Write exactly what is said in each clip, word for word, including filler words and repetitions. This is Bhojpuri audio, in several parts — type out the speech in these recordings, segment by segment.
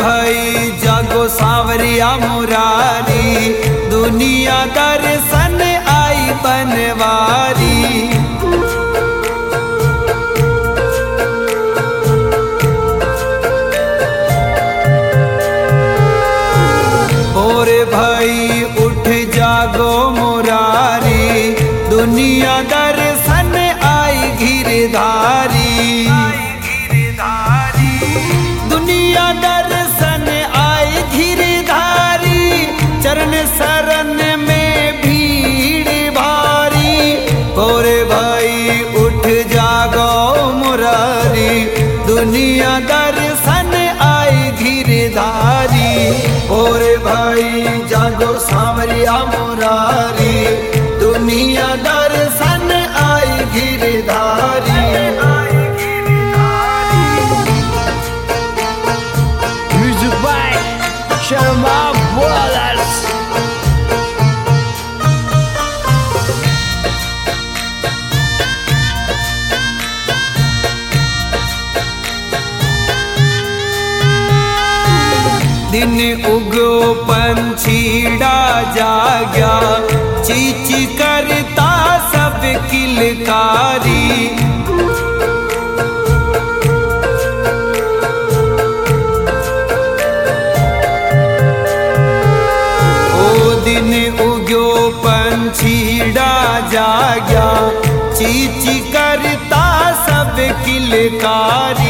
भाई जागो सांवरिया मुरारी, दुनिया दर्शन आई बनवारी। और भाई उठ जागो मुरारी, दुनिया दर्शन आई गिरधारी। दुनिया दर्शन आई गिरधारी, चरण शरण में भीड़ भारी। और भाई उठ जागो मुरारी, दुनिया दर्शन आई गिरधारी। और भाई जागो सांवरिया मुरारी, दुनिया दर्शन आई Girdhari. Music by Sharma Brothers. दिन उगो पंछीड़ा जाग्या, चीची करता सब किलकारी। ओ दिन उगो पंछीड़ा जाग्या, चीची करता सब किलकारी।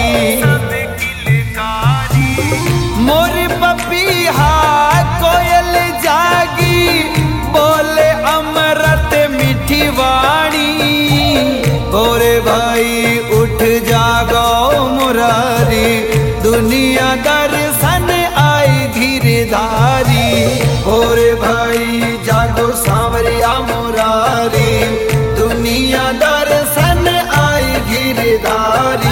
मोर पपीहा कोयल जागी, बोले अमृत मीठी वाणी। और भाई उठ जागो मुरारी, दुनिया दर्शन आई गिरधारी। और भाई जागो सांवरिया मुरारी, दुनिया दर्शन आई गिरधारी।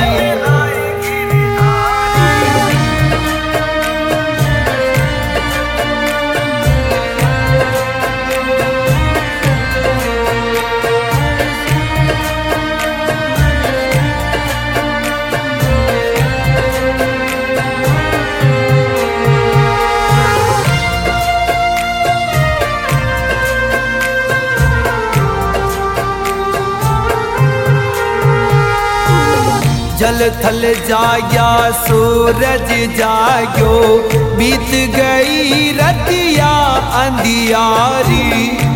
जल थल जाग्या सूरज जाग्यो, बीत गई रतिया अंधियारी।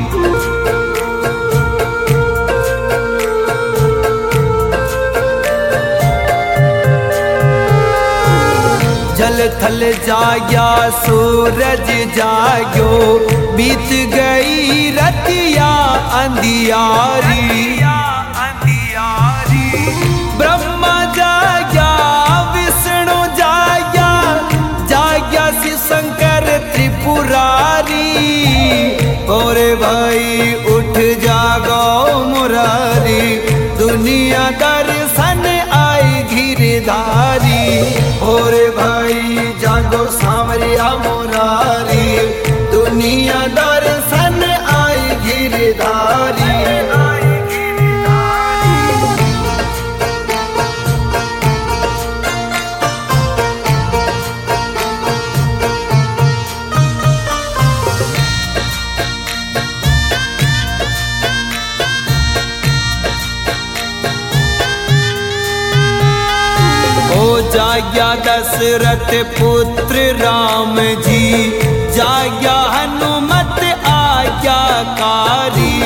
जल थल जाग्या सूरज जाग्यो, बीत गई रतिया अंधियारी। ब्रह्मा जाग्या विष्णु जाग्या, जाग्या शिव शंकर त्रिपुरारी। और भाई उठ जागो मुरारी, दुनिया दर्शन आई गिरधारी। और भाई जागो सांवरिया मुरारी, दुनिया दर्शन आई गिरधारी। जाग्या दशरथ पुत्र राम जी, जाग्या हनुमत आज्ञाकारी।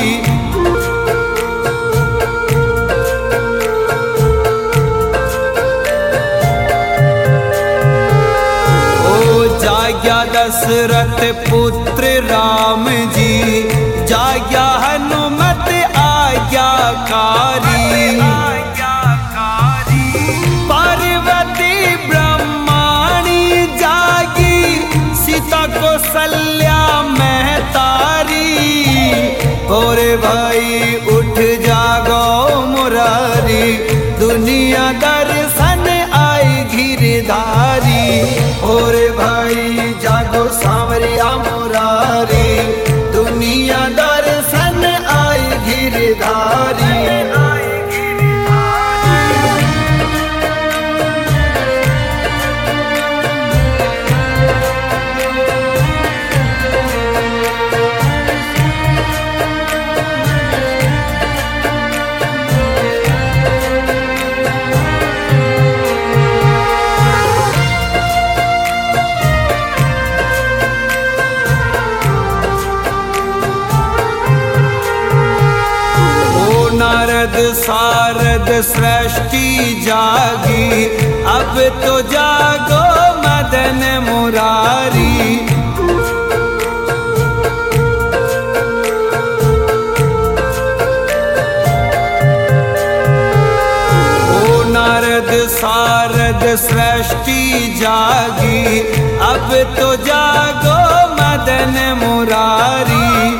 ओ जाग्या दशरथ पुत्र राम जी, जाग्या हनुमत आज्ञाकारी। कौशल्या महतारी। और भाई उठ जागो मुरारी, दुनिया दर्शन आई गिरधारी। और भाई जागो सांवरिया मुरारी, दुनिया दर्शन आई गिरधारी। नारद सारद सृष्टि जागी, अब तो जागो मदन मुरारी। ओ नारद सारद सृष्टि जागी, अब तो जागो मदन मुरारी।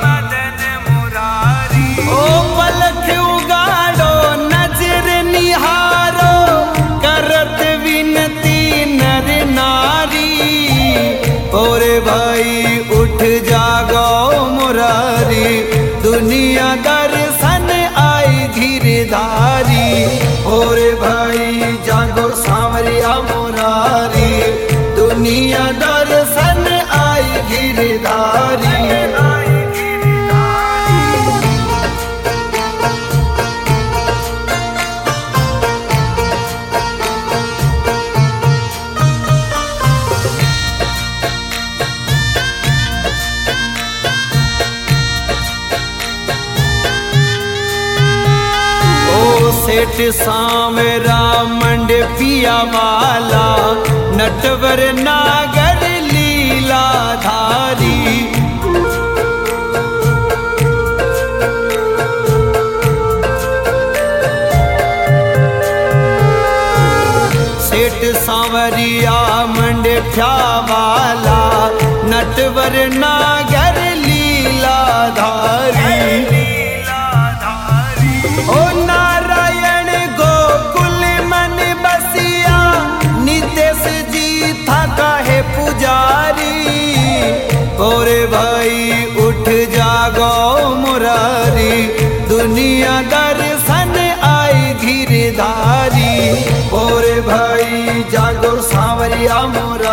ओ पलक उगाड़ो नजर निहारो, करत विनती नर नारी। और भाई उठ जागो मुरारी, दुनिया दर्शन आई गिरधारी। और भाई जागो सांवरिया मुरारी, दुनिया दर्शन आई गिरधारी। सेठ सांवरा मंडपिया वाला, नटवर नागर लीला धारी। सेठ सांवरिया मंडपिया वाला, नटवर नागर लीला धारी। ओ नारायण गोकुल मन बसिया, नितेश जी था काहे पुजारी। और भाई उठ जागो मुरारी, दुनिया दर्शन आई गिरधारी। और भाई जागो सांवरिया मुरारी।